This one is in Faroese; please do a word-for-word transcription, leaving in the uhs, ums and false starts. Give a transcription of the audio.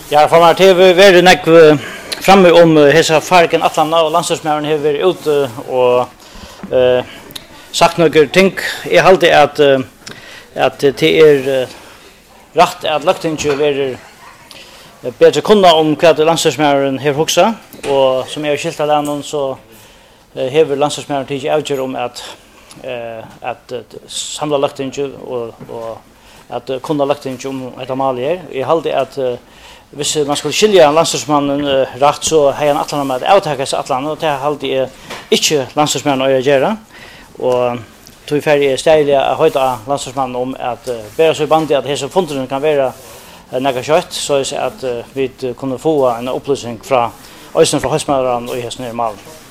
Ja, för mig det var väldigt näck framme om hesa farken Atlanta och landslagsmären har varit ute och eh sagt några ting. Jag håller att att det är rätt att lagtinget är bättre kunna om vad landslagsmären har huxa och som jag skilta landet så har landslagsmären tagit avgör om att eh att samla lagtinget och och att kunna lagtinget om ett amaljer. Jag håller att hvis man skulle skilja landslagsmannen uh, rätt så har han Atlanta med att avtaka sig Atlanta och det har alltid inte landslagsmannen att göra. Och tog färdig ställiga att höjda landslagsmannen om att uh, bära sig bandet att hela fonden kan vara uh, något kött så att uh, vi kunde få en upplysning från Östen från Höstmäldaren och i hästen i Malmö.